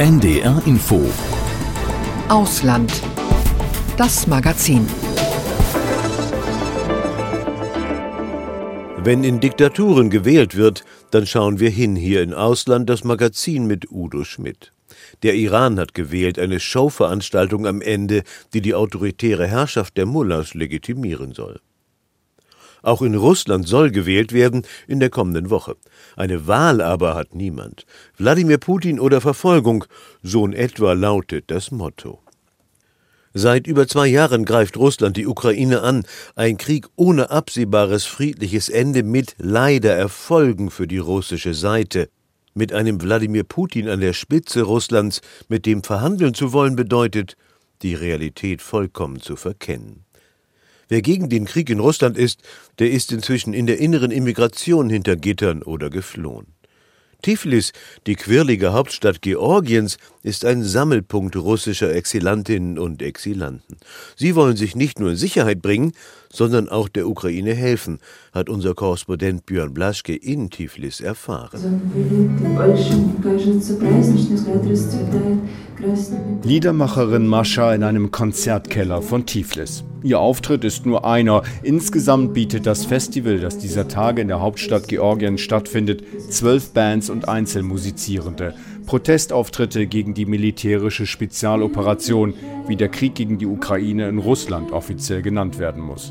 NDR Info Ausland. Das Magazin. Wenn in Diktaturen gewählt wird, dann schauen wir hin hier in Ausland, das Magazin mit Udo Schmidt. Der Iran hat gewählt, eine Showveranstaltung am Ende, die die autoritäre Herrschaft der Mullahs legitimieren soll. Auch in Russland soll gewählt werden in der kommenden Woche. Eine Wahl aber hat niemand. Wladimir Putin oder Verfolgung, so in etwa lautet das Motto. Seit über 2 Jahren greift Russland die Ukraine an. Ein Krieg ohne absehbares friedliches Ende mit leider Erfolgen für die russische Seite. Mit einem Wladimir Putin an der Spitze Russlands, mit dem verhandeln zu wollen, bedeutet, die Realität vollkommen zu verkennen. Wer gegen den Krieg in Russland ist, der ist inzwischen in der inneren Immigration hinter Gittern oder geflohen. Tiflis, die quirlige Hauptstadt Georgiens, ist ein Sammelpunkt russischer Exilantinnen und Exilanten. Sie wollen sich nicht nur in Sicherheit bringen, sondern auch der Ukraine helfen, hat unser Korrespondent Björn Blaschke in Tiflis erfahren. Liedermacherin Mascha in einem Konzertkeller von Tiflis. Ihr Auftritt ist nur einer. Insgesamt bietet das Festival, das dieser Tage in der Hauptstadt Georgien stattfindet, 12 Bands und Einzelmusizierende. Protestauftritte gegen die militärische Spezialoperation, wie der Krieg gegen die Ukraine in Russland offiziell genannt werden muss.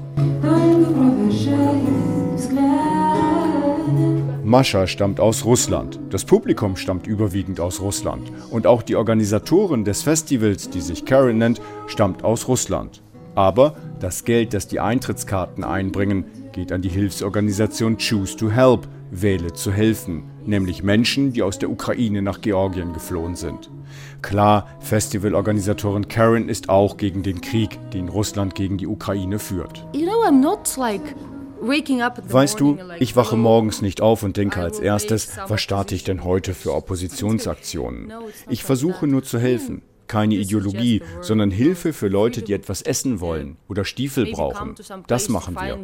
Mascha stammt aus Russland. Das Publikum stammt überwiegend aus Russland. Und auch die Organisatorin des Festivals, die sich Karen nennt, stammt aus Russland. Aber das Geld, das die Eintrittskarten einbringen, geht an die Hilfsorganisation Choose to Help, Wähle zu helfen, nämlich Menschen, die aus der Ukraine nach Georgien geflohen sind. Klar, Festivalorganisatorin Karen ist auch gegen den Krieg, den Russland gegen die Ukraine führt. Weißt du, ich wache morgens nicht auf und denke als erstes, was starte ich denn heute für Oppositionsaktionen? Ich versuche nur zu helfen. Keine Ideologie, sondern Hilfe für Leute, die etwas essen wollen oder Stiefel brauchen. Das machen wir.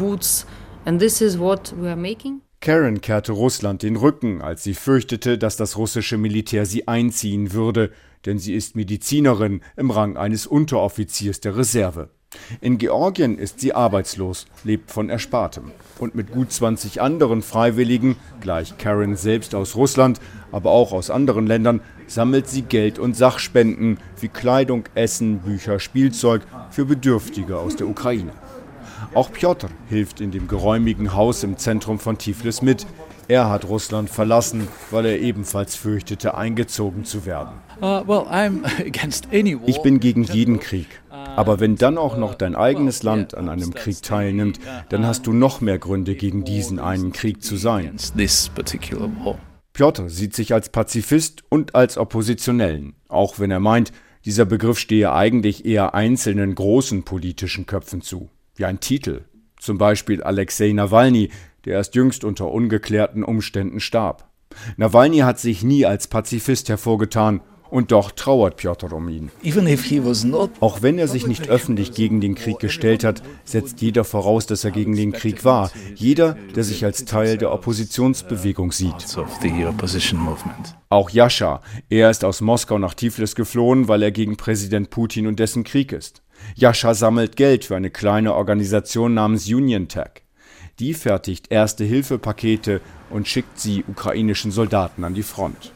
Karen kehrte Russland den Rücken, als sie fürchtete, dass das russische Militär sie einziehen würde, denn sie ist Medizinerin im Rang eines Unteroffiziers der Reserve. In Georgien ist sie arbeitslos, lebt von Erspartem. Und mit gut 20 anderen Freiwilligen, gleich Karen selbst aus Russland, aber auch aus anderen Ländern, sammelt sie Geld und Sachspenden wie Kleidung, Essen, Bücher, Spielzeug für Bedürftige aus der Ukraine. Auch Piotr hilft in dem geräumigen Haus im Zentrum von Tiflis mit. Er hat Russland verlassen, weil er ebenfalls fürchtete, eingezogen zu werden. Ich bin gegen jeden Krieg. Aber wenn dann auch noch dein eigenes Land an einem Krieg teilnimmt, dann hast du noch mehr Gründe, gegen diesen einen Krieg zu sein. Piotr sieht sich als Pazifist und als Oppositionellen, auch wenn er meint, dieser Begriff stehe eigentlich eher einzelnen großen politischen Köpfen zu. Wie ein Titel, zum Beispiel Alexei Nawalny, der erst jüngst unter ungeklärten Umständen starb. Nawalny hat sich nie als Pazifist hervorgetan, und doch trauert Piotr um ihn. Auch wenn er sich nicht öffentlich gegen den Krieg gestellt hat, setzt jeder voraus, dass er gegen den Krieg war. Jeder, der sich als Teil der Oppositionsbewegung sieht. Auch Jascha, er ist aus Moskau nach Tiflis geflohen, weil er gegen Präsident Putin und dessen Krieg ist. Jascha sammelt Geld für eine kleine Organisation namens UnionTech. Die fertigt Erste-Hilfe-Pakete und schickt sie ukrainischen Soldaten an die Front.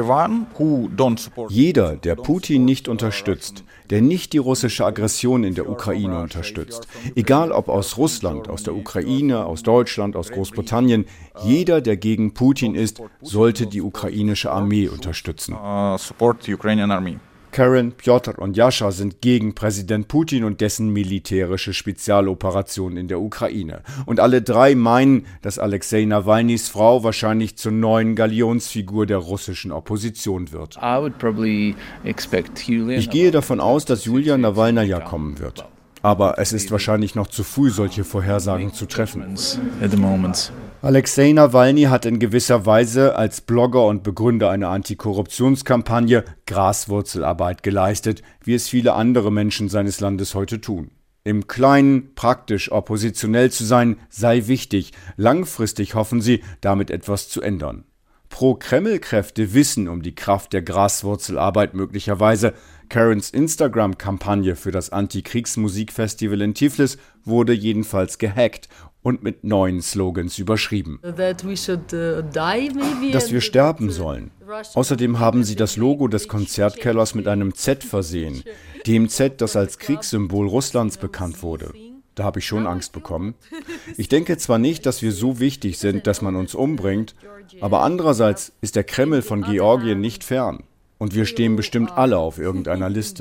Jeder, der Putin nicht unterstützt, der nicht die russische Aggression in der Ukraine unterstützt, egal ob aus Russland, aus der Ukraine, aus Deutschland, aus Großbritannien, jeder, der gegen Putin ist, sollte die ukrainische Armee unterstützen. Karen, Piotr und Jascha sind gegen Präsident Putin und dessen militärische Spezialoperation in der Ukraine. Und alle drei meinen, dass Alexei Nawalnys Frau wahrscheinlich zur neuen Galionsfigur der russischen Opposition wird. Ich gehe davon aus, dass Julia Nawalnaja kommen wird. Aber es ist wahrscheinlich noch zu früh, solche Vorhersagen zu treffen. Alexei Nawalny hat in gewisser Weise als Blogger und Begründer einer Antikorruptionskampagne Graswurzelarbeit geleistet, wie es viele andere Menschen seines Landes heute tun. Im Kleinen praktisch oppositionell zu sein, sei wichtig. Langfristig hoffen sie, damit etwas zu ändern. Pro-Kreml-Kräfte wissen um die Kraft der Graswurzelarbeit möglicherweise. Karens Instagram-Kampagne für das Anti-Kriegs-Musikfestival in Tiflis wurde jedenfalls gehackt und mit neuen Slogans überschrieben. Dass wir sterben sollen. Außerdem haben sie das Logo des Konzertkellers mit einem Z versehen, dem Z, das als Kriegssymbol Russlands bekannt wurde. Da habe ich schon Angst bekommen. Ich denke zwar nicht, dass wir so wichtig sind, dass man uns umbringt, aber andererseits ist der Kreml von Georgien nicht fern. Und wir stehen bestimmt alle auf irgendeiner Liste.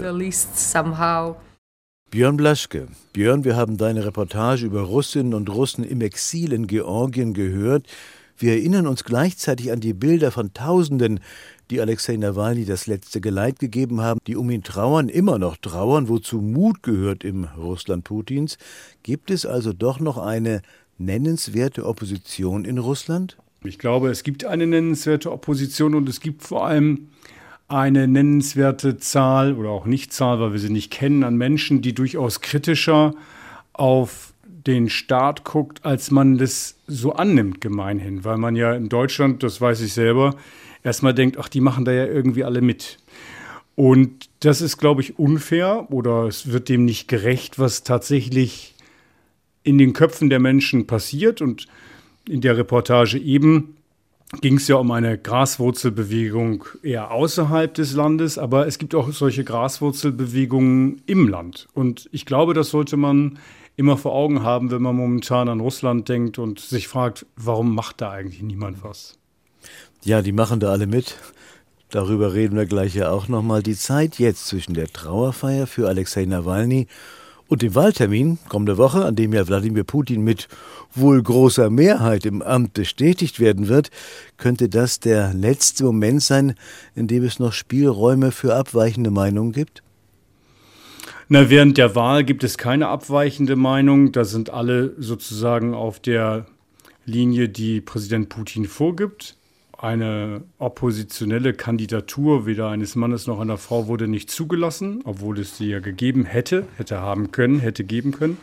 Björn Blaschke. Björn, wir haben deine Reportage über Russinnen und Russen im Exil in Georgien gehört. Wir erinnern uns gleichzeitig an die Bilder von Tausenden, die Alexei Nawalny das letzte Geleit gegeben haben, die um ihn trauern, immer noch trauern, wozu Mut gehört im Russland Putins. Gibt es also doch noch eine nennenswerte Opposition in Russland? Ich glaube, es gibt eine nennenswerte Opposition und es gibt vor allem eine nennenswerte Zahl oder auch Nichtzahl, weil wir sie nicht kennen, an Menschen, die durchaus kritischer auf den Staat guckt, als man das so annimmt gemeinhin. Weil man ja in Deutschland, das weiß ich selber, erstmal denkt, ach, die machen da ja irgendwie alle mit. Und das ist, glaube ich, unfair oder es wird dem nicht gerecht, was tatsächlich in den Köpfen der Menschen passiert. Und in der Reportage eben ging es ja um eine Graswurzelbewegung eher außerhalb des Landes, aber es gibt auch solche Graswurzelbewegungen im Land. Und ich glaube, das sollte man immer vor Augen haben, wenn man momentan an Russland denkt und sich fragt, warum macht da eigentlich niemand was? Ja, die machen da alle mit. Darüber reden wir gleich ja auch nochmal. Die Zeit jetzt zwischen der Trauerfeier für Alexei Nawalny und dem Wahltermin kommende Woche, an dem ja Wladimir Putin mit wohl großer Mehrheit im Amt bestätigt werden wird, könnte das der letzte Moment sein, in dem es noch Spielräume für abweichende Meinungen gibt? Na, während der Wahl gibt es keine abweichende Meinung. Da sind alle sozusagen auf der Linie, die Präsident Putin vorgibt. Eine oppositionelle Kandidatur, weder eines Mannes noch einer Frau, wurde nicht zugelassen, obwohl es sie ja gegeben hätte geben können.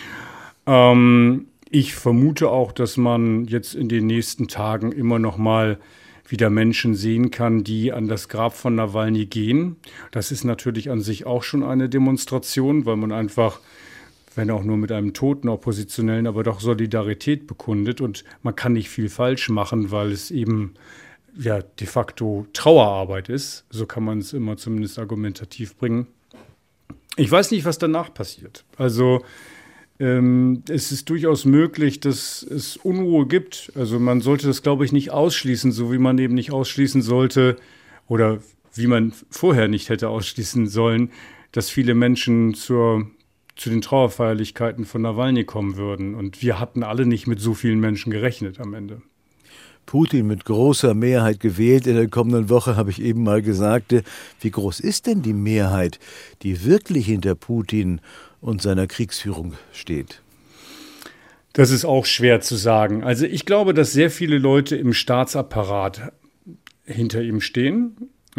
Ich vermute auch, dass man jetzt in den nächsten Tagen immer noch mal wieder Menschen sehen kann, die an das Grab von Nawalny gehen. Das ist natürlich an sich auch schon eine Demonstration, weil man einfach, wenn auch nur mit einem toten Oppositionellen, aber doch Solidarität bekundet. Und man kann nicht viel falsch machen, weil es eben ja de facto Trauerarbeit ist. So kann man es immer zumindest argumentativ bringen. Ich weiß nicht, was danach passiert. Also es ist durchaus möglich, dass es Unruhe gibt. Also man sollte das, glaube ich, nicht ausschließen, so wie man eben nicht ausschließen sollte oder wie man vorher nicht hätte ausschließen sollen, dass viele Menschen zu den Trauerfeierlichkeiten von Nawalny kommen würden. Und wir hatten alle nicht mit so vielen Menschen gerechnet am Ende. Putin mit großer Mehrheit gewählt in der kommenden Woche, habe ich eben mal gesagt. Wie groß ist denn die Mehrheit, die wirklich hinter Putin und seiner Kriegsführung steht? Das ist auch schwer zu sagen. Also ich glaube, dass sehr viele Leute im Staatsapparat hinter ihm stehen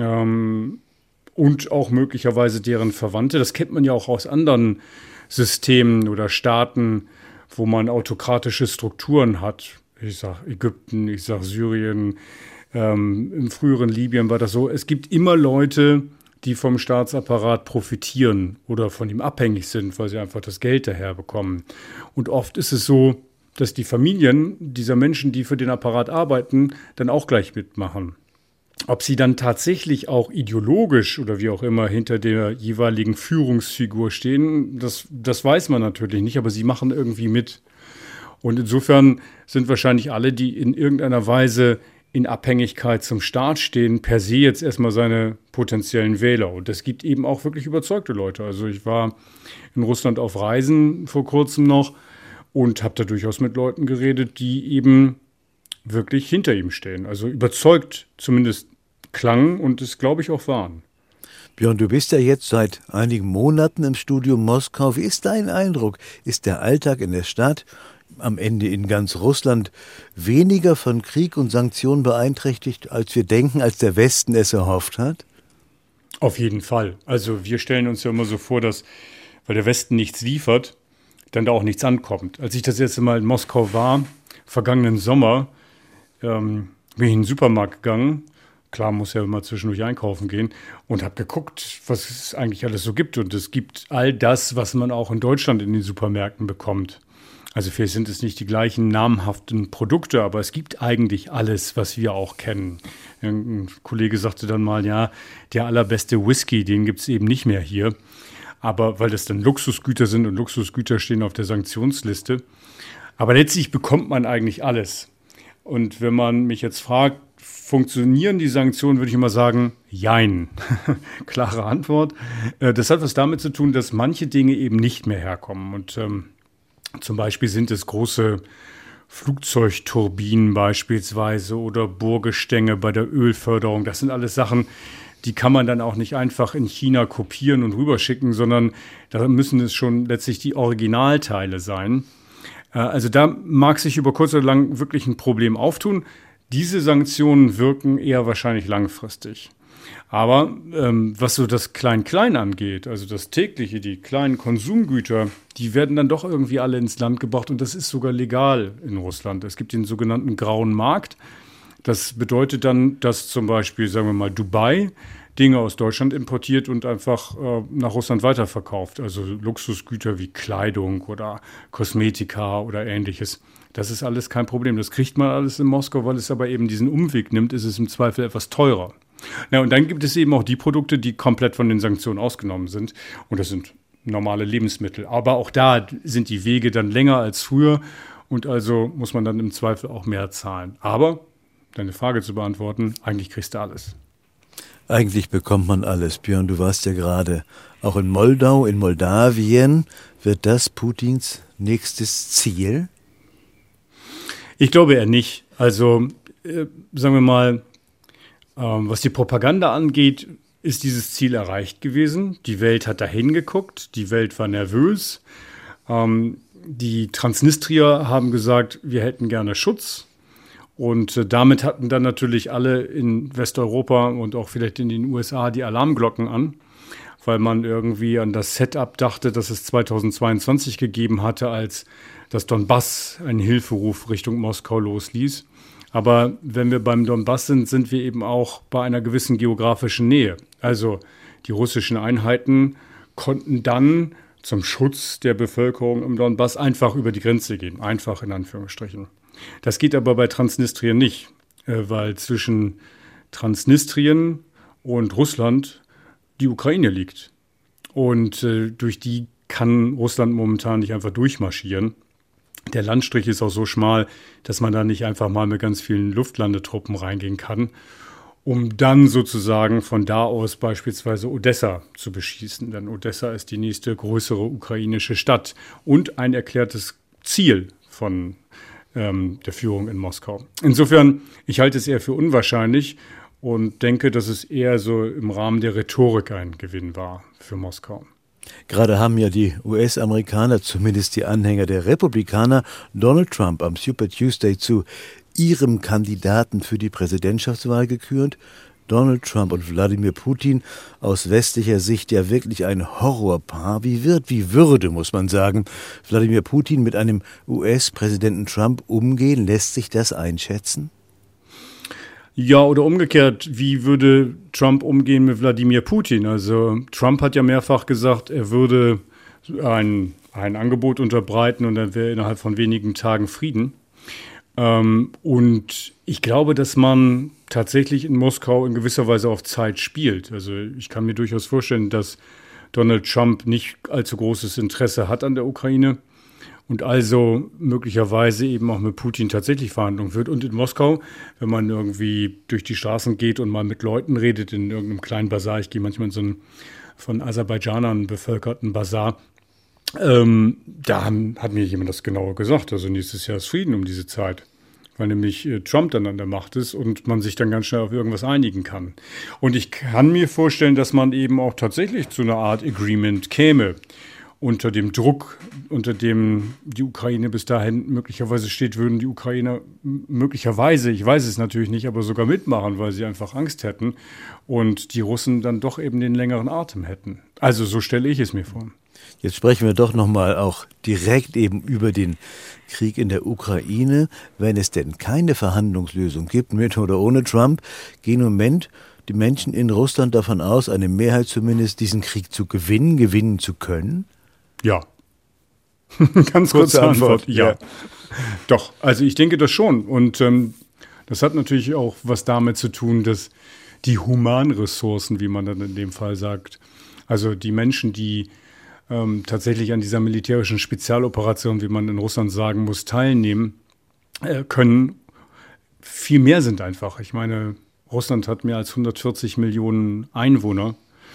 und auch möglicherweise deren Verwandte. Das kennt man ja auch aus anderen Systemen oder Staaten, wo man autokratische Strukturen hat. Ich sage Ägypten, ich sage Syrien, im früheren Libyen war das so. Es gibt immer Leute, die vom Staatsapparat profitieren oder von ihm abhängig sind, weil sie einfach das Geld daher bekommen. Und oft ist es so, dass die Familien dieser Menschen, die für den Apparat arbeiten, dann auch gleich mitmachen. Ob sie dann tatsächlich auch ideologisch oder wie auch immer hinter der jeweiligen Führungsfigur stehen, das weiß man natürlich nicht, aber sie machen irgendwie mit. Und insofern sind wahrscheinlich alle, die in irgendeiner Weise in Abhängigkeit zum Staat stehen, per se jetzt erstmal seine potenziellen Wähler. Und es gibt eben auch wirklich überzeugte Leute. Also ich war in Russland auf Reisen vor kurzem noch und habe da durchaus mit Leuten geredet, die eben wirklich hinter ihm stehen. Also überzeugt zumindest klangen und es, glaube ich, auch waren. Björn, du bist ja jetzt seit einigen Monaten im Studio Moskau. Wie ist dein Eindruck? Ist der Alltag in der Stadt, am Ende in ganz Russland, weniger von Krieg und Sanktionen beeinträchtigt, als wir denken, als der Westen es erhofft hat? Auf jeden Fall. Also wir stellen uns ja immer so vor, dass, weil der Westen nichts liefert, dann da auch nichts ankommt. Als ich das erste Mal in Moskau war, vergangenen Sommer, bin ich in den Supermarkt gegangen. Klar, muss ja immer zwischendurch einkaufen gehen und habe geguckt, was es eigentlich alles so gibt. Und es gibt all das, was man auch in Deutschland in den Supermärkten bekommt. Also vielleicht sind es nicht die gleichen namhaften Produkte, aber es gibt eigentlich alles, was wir auch kennen. Ein Kollege sagte dann mal, ja, der allerbeste Whisky, den gibt es eben nicht mehr hier. Aber weil das dann Luxusgüter sind und Luxusgüter stehen auf der Sanktionsliste. Aber letztlich bekommt man eigentlich alles. Und wenn man mich jetzt fragt, funktionieren die Sanktionen, würde ich immer sagen, jein. Klare Antwort. Das hat was damit zu tun, dass manche Dinge eben nicht mehr herkommen. Und zum Beispiel sind es große Flugzeugturbinen beispielsweise oder Bohrgestänge bei der Ölförderung. Das sind alles Sachen, die kann man dann auch nicht einfach in China kopieren und rüberschicken, sondern da müssen es schon letztlich die Originalteile sein. Also da mag sich über kurz oder lang wirklich ein Problem auftun. Diese Sanktionen wirken eher wahrscheinlich langfristig. Aber was so das Klein-Klein angeht, also das tägliche, die kleinen Konsumgüter, die werden dann doch irgendwie alle ins Land gebracht und das ist sogar legal in Russland. Es gibt den sogenannten grauen Markt. Das bedeutet dann, dass zum Beispiel, sagen wir mal, Dubai Dinge aus Deutschland importiert und einfach nach Russland weiterverkauft. Also Luxusgüter wie Kleidung oder Kosmetika oder Ähnliches. Das ist alles kein Problem. Das kriegt man alles in Moskau, weil es aber eben diesen Umweg nimmt, ist es im Zweifel etwas teurer. Na, und dann gibt es eben auch die Produkte, die komplett von den Sanktionen ausgenommen sind. Und das sind normale Lebensmittel. Aber auch da sind die Wege dann länger als früher. Und also muss man dann im Zweifel auch mehr zahlen. Aber, deine Frage zu beantworten, eigentlich kriegst du alles. Eigentlich bekommt man alles. Björn, du warst ja gerade auch in Moldau, in Moldawien. Wird das Putins nächstes Ziel? Ich glaube eher nicht. Also, sagen wir mal, was die Propaganda angeht, ist dieses Ziel erreicht gewesen. Die Welt hat dahin geguckt, die Welt war nervös. Die Transnistrier haben gesagt, wir hätten gerne Schutz. Und damit hatten dann natürlich alle in Westeuropa und auch vielleicht in den USA die Alarmglocken an, weil man irgendwie an das Setup dachte, das es 2022 gegeben hatte, als das Donbass einen Hilferuf Richtung Moskau losließ. Aber wenn wir beim Donbass sind, sind wir eben auch bei einer gewissen geografischen Nähe. Also die russischen Einheiten konnten dann zum Schutz der Bevölkerung im Donbass einfach über die Grenze gehen. Einfach in Anführungsstrichen. Das geht aber bei Transnistrien nicht, weil zwischen Transnistrien und Russland die Ukraine liegt. Und durch die kann Russland momentan nicht einfach durchmarschieren. Der Landstrich ist auch so schmal, dass man da nicht einfach mal mit ganz vielen Luftlandetruppen reingehen kann, um dann sozusagen von da aus beispielsweise Odessa zu beschießen. Denn Odessa ist die nächste größere ukrainische Stadt und ein erklärtes Ziel von der Führung in Moskau. Insofern, ich halte es eher für unwahrscheinlich und denke, dass es eher so im Rahmen der Rhetorik ein Gewinn war für Moskau. Gerade haben ja die US-Amerikaner, zumindest die Anhänger der Republikaner, Donald Trump am Super Tuesday zu ihrem Kandidaten für die Präsidentschaftswahl gekürt. Donald Trump und Wladimir Putin, aus westlicher Sicht ja wirklich ein Horrorpaar. Wie würde, muss man sagen, Wladimir Putin mit einem US-Präsidenten Trump umgehen? Lässt sich das einschätzen? Ja, oder umgekehrt, wie würde Trump umgehen mit Wladimir Putin? Also Trump hat ja mehrfach gesagt, er würde ein Angebot unterbreiten und dann wäre innerhalb von wenigen Tagen Frieden. Und ich glaube, dass man tatsächlich in Moskau in gewisser Weise auf Zeit spielt. Also ich kann mir durchaus vorstellen, dass Donald Trump nicht allzu großes Interesse hat an der Ukraine und also möglicherweise eben auch mit Putin tatsächlich Verhandlungen führt. Und in Moskau, wenn man irgendwie durch die Straßen geht und mal mit Leuten redet, in irgendeinem kleinen Bazar, ich gehe manchmal in so einen von Aserbaidschanern bevölkerten Bazar, da hat mir jemand das genauer gesagt. Also nächstes Jahr ist Frieden um diese Zeit, weil nämlich Trump dann an der Macht ist und man sich dann ganz schnell auf irgendwas einigen kann. Und ich kann mir vorstellen, dass man eben auch tatsächlich zu einer Art Agreement käme. Unter dem Druck, unter dem die Ukraine bis dahin möglicherweise steht, würden die Ukrainer möglicherweise, ich weiß es natürlich nicht, aber sogar mitmachen, weil sie einfach Angst hätten und die Russen dann doch eben den längeren Atem hätten. Also so stelle ich es mir vor. Jetzt sprechen wir doch nochmal auch direkt eben über den Krieg in der Ukraine. Wenn es denn keine Verhandlungslösung gibt, mit oder ohne Trump, gehen im Moment die Menschen in Russland davon aus, eine Mehrheit zumindest, diesen Krieg zu gewinnen zu können? Ja. Ganz kurze Antwort. Ja. Doch, also ich denke das schon. Und das hat natürlich auch was damit zu tun, dass die Humanressourcen, wie man dann in dem Fall sagt, also die Menschen, die tatsächlich an dieser militärischen Spezialoperation, wie man in Russland sagen muss, teilnehmen können, viel mehr sind einfach. Ich meine, Russland hat mehr als 140 Millionen Einwohner.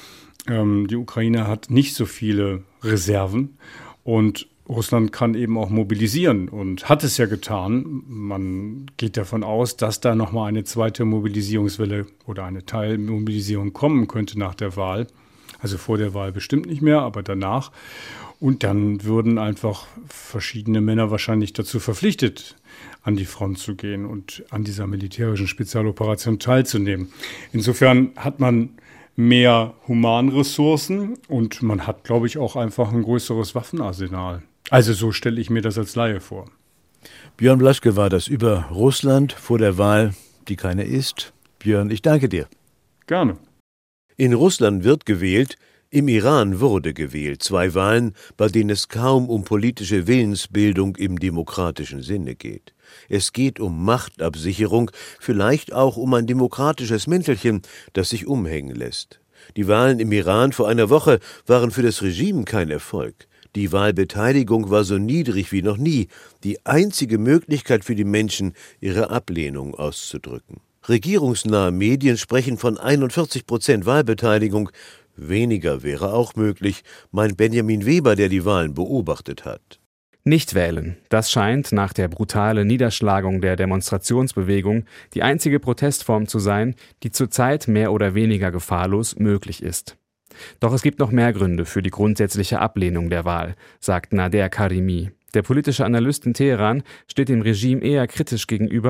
Die Ukraine hat nicht so viele Reserven und Russland kann eben auch mobilisieren und hat es ja getan. Man geht davon aus, dass da nochmal eine zweite Mobilisierungswelle oder eine Teilmobilisierung kommen könnte nach der Wahl. Also vor der Wahl bestimmt nicht mehr, aber danach. Und dann würden einfach verschiedene Männer wahrscheinlich dazu verpflichtet, an die Front zu gehen und an dieser militärischen Spezialoperation teilzunehmen. Insofern hat man mehr Humanressourcen und man hat, glaube ich, auch einfach ein größeres Waffenarsenal. Also so stelle ich mir das als Laie vor. Björn Blaschke war das über Russland vor der Wahl, die keine ist. Björn, ich danke dir. Gerne. In Russland wird gewählt, im Iran wurde gewählt. 2 Wahlen, bei denen es kaum um politische Willensbildung im demokratischen Sinne geht. Es geht um Machtabsicherung, vielleicht auch um ein demokratisches Mäntelchen, das sich umhängen lässt. Die Wahlen im Iran vor einer Woche waren für das Regime kein Erfolg. Die Wahlbeteiligung war so niedrig wie noch nie, die einzige Möglichkeit für die Menschen, ihre Ablehnung auszudrücken. Regierungsnahe Medien sprechen von 41% Wahlbeteiligung. Weniger wäre auch möglich, meint Benjamin Weber, der die Wahlen beobachtet hat. Nicht wählen, das scheint nach der brutalen Niederschlagung der Demonstrationsbewegung die einzige Protestform zu sein, die zurzeit mehr oder weniger gefahrlos möglich ist. Doch es gibt noch mehr Gründe für die grundsätzliche Ablehnung der Wahl, sagt Nader Karimi. Der politische Analyst in Teheran steht dem Regime eher kritisch gegenüber.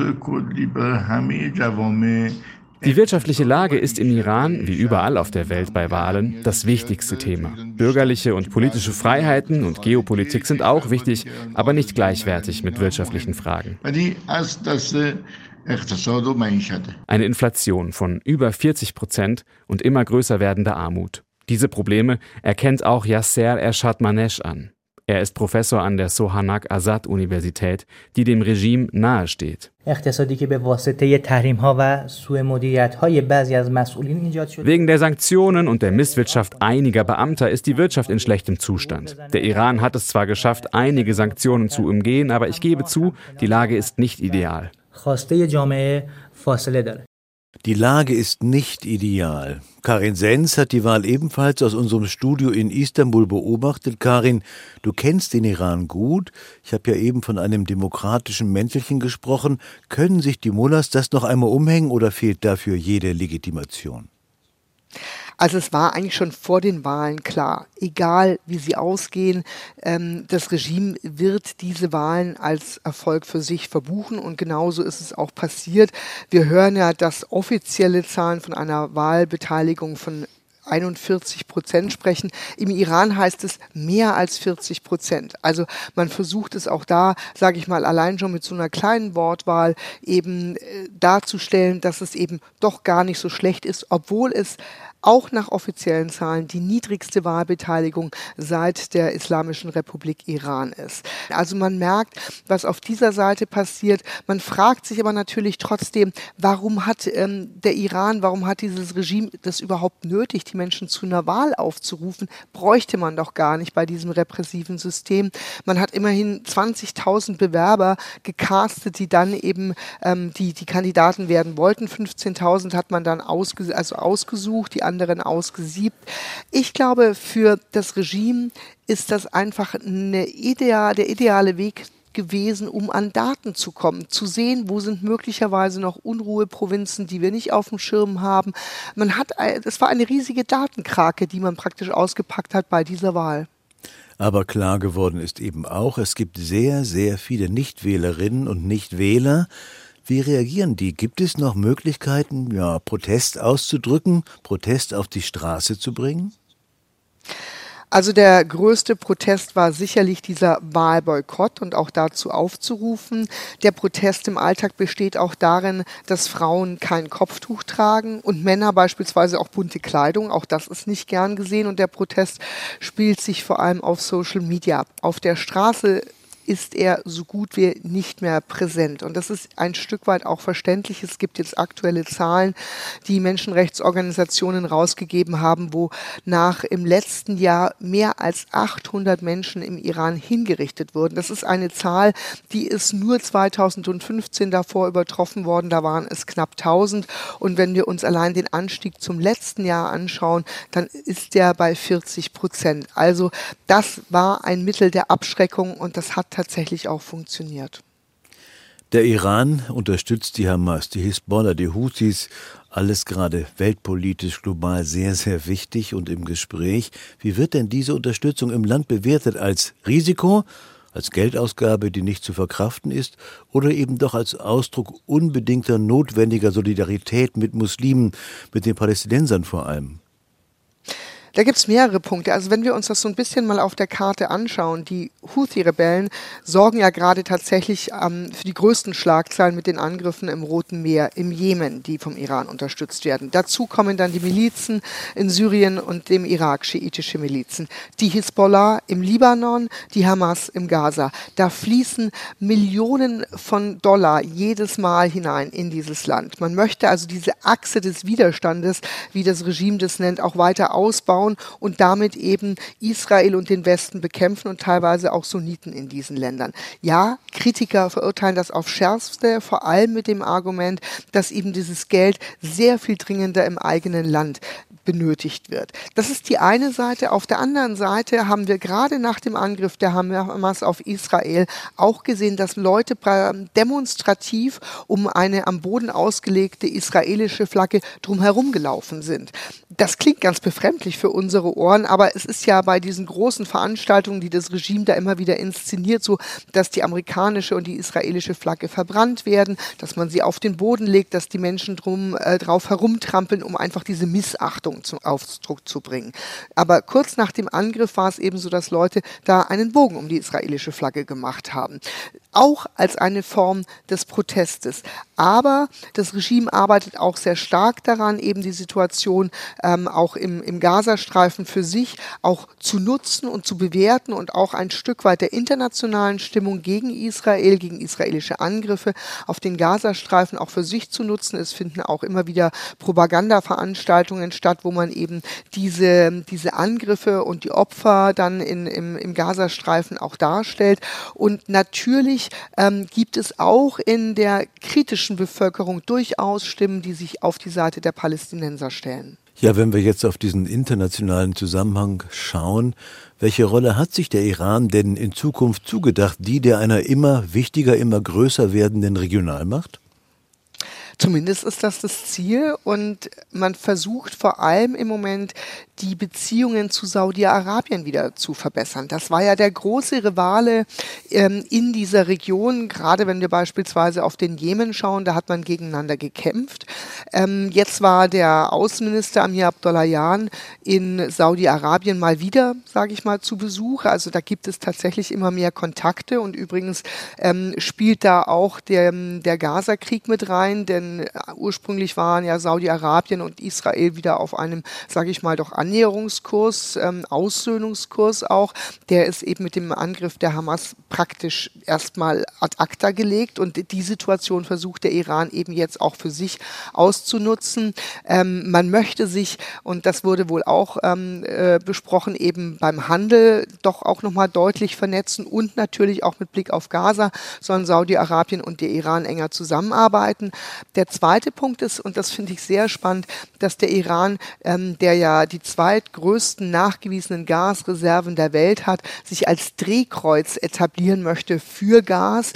Die wirtschaftliche Lage ist im Iran, wie überall auf der Welt bei Wahlen, das wichtigste Thema. Bürgerliche und politische Freiheiten und Geopolitik sind auch wichtig, aber nicht gleichwertig mit wirtschaftlichen Fragen. Eine Inflation von über 40% und immer größer werdende Armut. Diese Probleme erkennt auch Yasser Ershad-Maneh an. Er ist Professor an der Sohanak Azad Universität, die dem Regime nahesteht. Wegen der Sanktionen und der Misswirtschaft einiger Beamter ist die Wirtschaft in schlechtem Zustand. Der Iran hat es zwar geschafft, einige Sanktionen zu umgehen, aber ich gebe zu, die Lage ist nicht ideal. Die Lage ist nicht ideal. Karin Sens hat die Wahl ebenfalls aus unserem Studio in Istanbul beobachtet. Karin, du kennst den Iran gut. Ich habe ja eben von einem demokratischen Mäntelchen gesprochen. Können sich die Mullahs das noch einmal umhängen oder fehlt dafür jede Legitimation? Also es war eigentlich schon vor den Wahlen klar, egal wie sie ausgehen, das Regime wird diese Wahlen als Erfolg für sich verbuchen und genauso ist es auch passiert. Wir hören ja, dass offizielle Zahlen von einer Wahlbeteiligung von 41% sprechen. Im Iran heißt es mehr als 40%. Also man versucht es auch da, sage ich mal, allein schon mit so einer kleinen Wortwahl eben darzustellen, dass es eben doch gar nicht so schlecht ist, obwohl es auch nach offiziellen Zahlen die niedrigste Wahlbeteiligung seit der Islamischen Republik Iran ist. Also man merkt, was auf dieser Seite passiert. Man fragt sich aber natürlich trotzdem, warum hat der Iran, warum hat dieses Regime das überhaupt nötig, die Menschen zu einer Wahl aufzurufen? Bräuchte man doch gar nicht bei diesem repressiven System. Man hat immerhin 20.000 Bewerber gecastet, die dann eben die Kandidaten werden wollten. 15.000 hat man dann ausgesucht, die anderen ausgesiebt. Ich glaube, für das Regime ist das einfach der ideale Weg gewesen, um an Daten zu kommen, zu sehen, wo sind möglicherweise noch Unruheprovinzen, die wir nicht auf dem Schirm haben. Es war eine riesige Datenkrake, die man praktisch ausgepackt hat bei dieser Wahl. Aber klar geworden ist eben auch, es gibt sehr, sehr viele Nichtwählerinnen und Nichtwähler. Wie reagieren die? Gibt es noch Möglichkeiten, Protest auszudrücken, Protest auf die Straße zu bringen? Also der größte Protest war sicherlich dieser Wahlboykott und auch dazu aufzurufen. Der Protest im Alltag besteht auch darin, dass Frauen kein Kopftuch tragen und Männer beispielsweise auch bunte Kleidung. Auch das ist nicht gern gesehen und der Protest spielt sich vor allem auf Social Media ab. Auf der Straße ist er so gut wie nicht mehr präsent. Und das ist ein Stück weit auch verständlich. Es gibt jetzt aktuelle Zahlen, die Menschenrechtsorganisationen rausgegeben haben, wo nach im letzten Jahr mehr als 800 Menschen im Iran hingerichtet wurden. Das ist eine Zahl, die ist nur 2015 davor übertroffen worden. Da waren es knapp 1000. Und wenn wir uns allein den Anstieg zum letzten Jahr anschauen, dann ist der bei 40%. Also das war ein Mittel der Abschreckung und das hat tatsächlich auch funktioniert. Der Iran unterstützt die Hamas, die Hisbollah, die Houthis, alles gerade weltpolitisch global sehr, sehr wichtig und im Gespräch. Wie wird denn diese Unterstützung im Land bewertet? Als Risiko, als Geldausgabe, die nicht zu verkraften ist, oder eben doch als Ausdruck unbedingter notwendiger Solidarität mit Muslimen, mit den Palästinensern vor allem? Da gibt es mehrere Punkte. Also wenn wir uns das so ein bisschen mal auf der Karte anschauen, die Houthi-Rebellen sorgen ja gerade tatsächlich für die größten Schlagzeilen mit den Angriffen im Roten Meer, im Jemen, die vom Iran unterstützt werden. Dazu kommen dann die Milizen in Syrien und dem Irak, schiitische Milizen. Die Hisbollah im Libanon, die Hamas im Gaza. Da fließen Millionen von Dollar jedes Mal hinein in dieses Land. Man möchte also diese Achse des Widerstandes, wie das Regime das nennt, auch weiter ausbauen und damit eben Israel und den Westen bekämpfen und teilweise auch Sunniten in diesen Ländern. Ja, Kritiker verurteilen das auf Schärfste, vor allem mit dem Argument, dass eben dieses Geld sehr viel dringender im eigenen Land benötigt wird. Das ist die eine Seite. Auf der anderen Seite haben wir gerade nach dem Angriff der Hamas auf Israel auch gesehen, dass Leute demonstrativ um eine am Boden ausgelegte israelische Flagge drumherum gelaufen sind. Das klingt ganz befremdlich für unsere Ohren, aber es ist ja bei diesen großen Veranstaltungen, die das Regime da immer wieder inszeniert, so, dass die amerikanische und die israelische Flagge verbrannt werden, dass man sie auf den Boden legt, dass die Menschen drauf herumtrampeln, um einfach diese Missachtung zum Ausdruck zu bringen. Aber kurz nach dem Angriff war es eben so, dass Leute da einen Bogen um die israelische Flagge gemacht haben. Auch als eine Form des Protestes. Aber das Regime arbeitet auch sehr stark daran, eben die Situation auch im Gazastreifen für sich auch zu nutzen und zu bewerten und auch ein Stück weit der internationalen Stimmung gegen Israel, gegen israelische Angriffe auf den Gazastreifen auch für sich zu nutzen. Es finden auch immer wieder Propagandaveranstaltungen statt, wo man eben diese Angriffe und die Opfer dann im Gazastreifen auch darstellt. Und natürlich gibt es auch in der kritischen Bevölkerung durchaus Stimmen, die sich auf die Seite der Palästinenser stellen. Ja, wenn wir jetzt auf diesen internationalen Zusammenhang schauen, welche Rolle hat sich der Iran denn in Zukunft zugedacht, die der einer immer wichtiger, immer größer werdenden Regionalmacht? Zumindest ist das Ziel und man versucht vor allem im Moment die Beziehungen zu Saudi-Arabien wieder zu verbessern. Das war ja der große Rivale in dieser Region, gerade wenn wir beispielsweise auf den Jemen schauen, da hat man gegeneinander gekämpft. Jetzt war der Außenminister Amir Abdollahian in Saudi-Arabien mal wieder, sage ich mal, zu Besuch. Also da gibt es tatsächlich immer mehr Kontakte und übrigens spielt da auch der Gaza-Krieg mit rein, denn ursprünglich waren ja Saudi-Arabien und Israel wieder auf einem, sage ich mal, doch Annäherungskurs, Aussöhnungskurs auch. Der ist eben mit dem Angriff der Hamas praktisch erstmal ad acta gelegt und die Situation versucht der Iran eben jetzt auch für sich auszunutzen. Man möchte sich, und das wurde wohl auch besprochen, eben beim Handel doch auch nochmal deutlich vernetzen und natürlich auch mit Blick auf Gaza sollen Saudi-Arabien und der Iran enger zusammenarbeiten. Der zweite Punkt ist, und das finde ich sehr spannend, dass der Iran, der ja die zweitgrößten nachgewiesenen Gasreserven der Welt hat, sich als Drehkreuz etablieren möchte für Gas,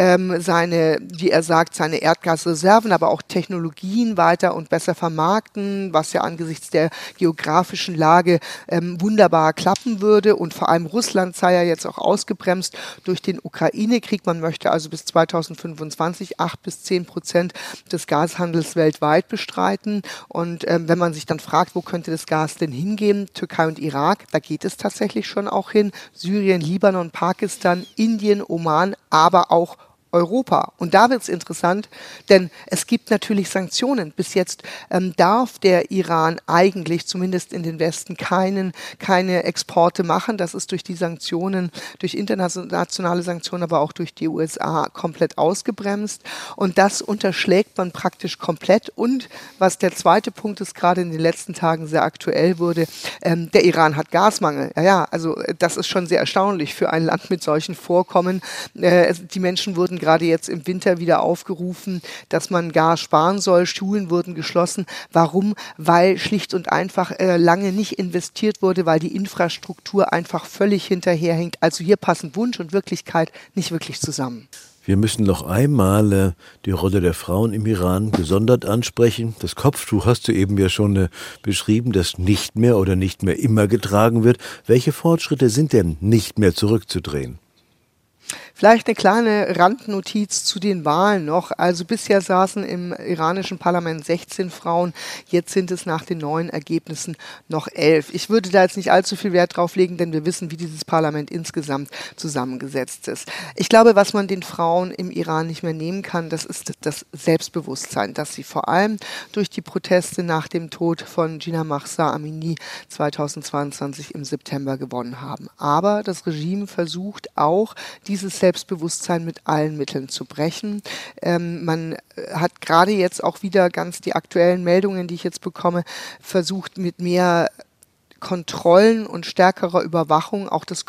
wie er sagt, seine Erdgasreserven, aber auch Technologien weiter und besser vermarkten, was ja angesichts der geografischen Lage wunderbar klappen würde. Und vor allem Russland sei ja jetzt auch ausgebremst durch den Ukraine-Krieg. Man möchte also bis 2025 8-10% des Gashandels weltweit bestreiten. Und wenn man sich dann fragt, wo könnte das Gas denn hingehen? Türkei und Irak, da geht es tatsächlich schon auch hin. Syrien, Libanon, Pakistan, Indien, Oman, aber auch Europa. Und da wird es interessant, denn es gibt natürlich Sanktionen. Bis jetzt darf der Iran eigentlich zumindest in den Westen keine Exporte machen. Das ist durch die Sanktionen, durch internationale Sanktionen, aber auch durch die USA komplett ausgebremst. Und das unterschlägt man praktisch komplett. Und was der zweite Punkt ist, gerade in den letzten Tagen sehr aktuell wurde, der Iran hat Gasmangel. Ja, also das ist schon sehr erstaunlich für ein Land mit solchen Vorkommen. Die Menschen wurden gerade jetzt im Winter wieder aufgerufen, dass man Gas sparen soll. Schulen wurden geschlossen. Warum? Weil schlicht und einfach lange nicht investiert wurde, weil die Infrastruktur einfach völlig hinterherhinkt. Also hier passen Wunsch und Wirklichkeit nicht wirklich zusammen. Wir müssen noch einmal die Rolle der Frauen im Iran gesondert ansprechen. Das Kopftuch hast du eben ja schon beschrieben, das nicht mehr oder nicht mehr immer getragen wird. Welche Fortschritte sind denn nicht mehr zurückzudrehen? Vielleicht eine kleine Randnotiz zu den Wahlen noch. Also bisher saßen im iranischen Parlament 16 Frauen, jetzt sind es nach den neuen Ergebnissen noch 11. Ich würde da jetzt nicht allzu viel Wert drauf legen, denn wir wissen, wie dieses Parlament insgesamt zusammengesetzt ist. Ich glaube, was man den Frauen im Iran nicht mehr nehmen kann, das ist das Selbstbewusstsein, dass sie vor allem durch die Proteste nach dem Tod von Jina Mahsa Amini 2022 im September gewonnen haben. Aber das Regime versucht auch, dieses Selbstbewusstsein mit allen Mitteln zu brechen. Man hat gerade jetzt auch wieder ganz die aktuellen Meldungen, die ich jetzt bekomme, versucht mit mehr Kontrollen und stärkerer Überwachung auch das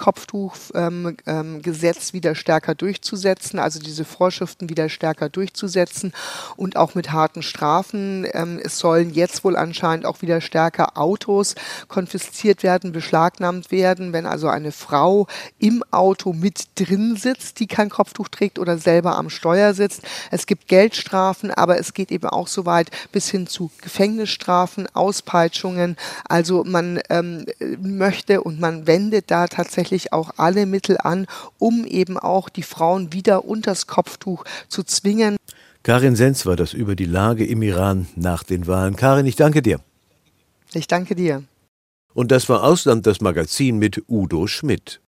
Kopftuchgesetz wieder stärker durchzusetzen, also diese Vorschriften wieder stärker durchzusetzen und auch mit harten Strafen. Es sollen jetzt wohl anscheinend auch wieder stärker Autos konfisziert werden, beschlagnahmt werden, wenn also eine Frau im Auto mit drin sitzt, die kein Kopftuch trägt oder selber am Steuer sitzt. Es gibt Geldstrafen, aber es geht eben auch so weit bis hin zu Gefängnisstrafen, Auspeitschungen. Also man möchte und man wendet da tatsächlich auch alle Mittel an, um eben auch die Frauen wieder unters Kopftuch zu zwingen. Karin Senz war das über die Lage im Iran nach den Wahlen. Karin, ich danke dir. Ich danke dir. Und das war Ausland, das Magazin mit Udo Schmidt.